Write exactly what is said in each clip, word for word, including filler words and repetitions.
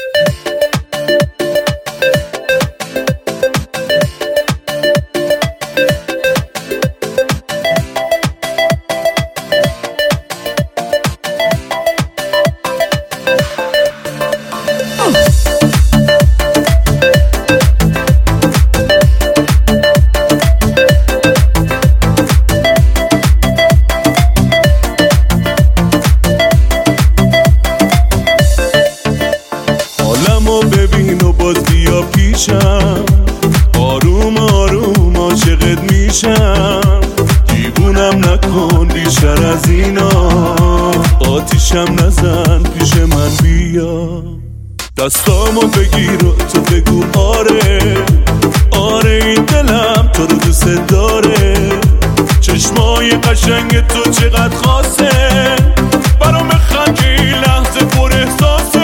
ببین و باز بیا پیشم، آروم آروم عاشقت میشم. دیوونم نکن بیشتر از اینا، آتیشم نزن پیش من بیا. دستامو بگیر و تو بگو آره آره، این دلم تو رو دوست داره. چشمای قشنگ تو چقدر خاصه، برام بخند که این لحظه پر احساسه.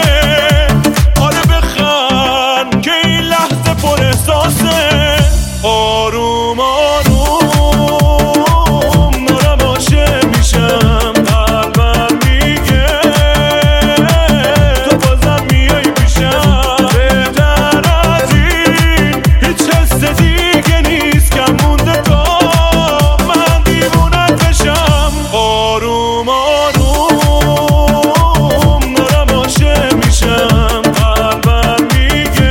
آروم آروم دارم عاشق میشم، قلبم میگه تو بازم میای پیشم. بهتر از این هیچ حس دیگه نیست کم مونده تا من دیوونت بشم. آروم آروم دارم عاشق میشم، قلبم میگه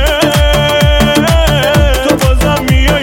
تو بازم میای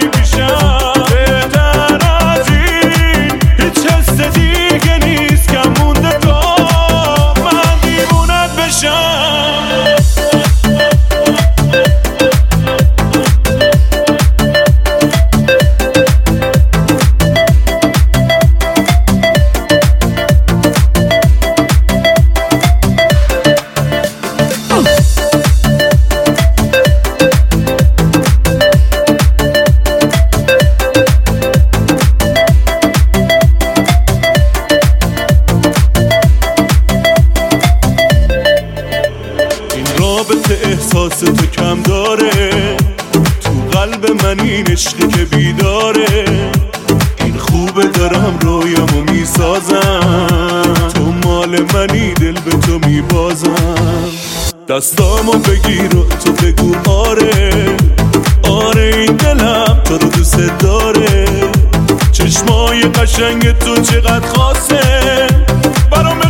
احساس تو کم داره، تو قلب من این عشقی که بیداره. این خوبه دارم رویامو میسازم، تو مال منی دل به تو میبازم. دستامو بگیر و تو بگو آره آره، این دلم تو رو دوست داره. چشمای قشنگ تو چقدر خاصه، برام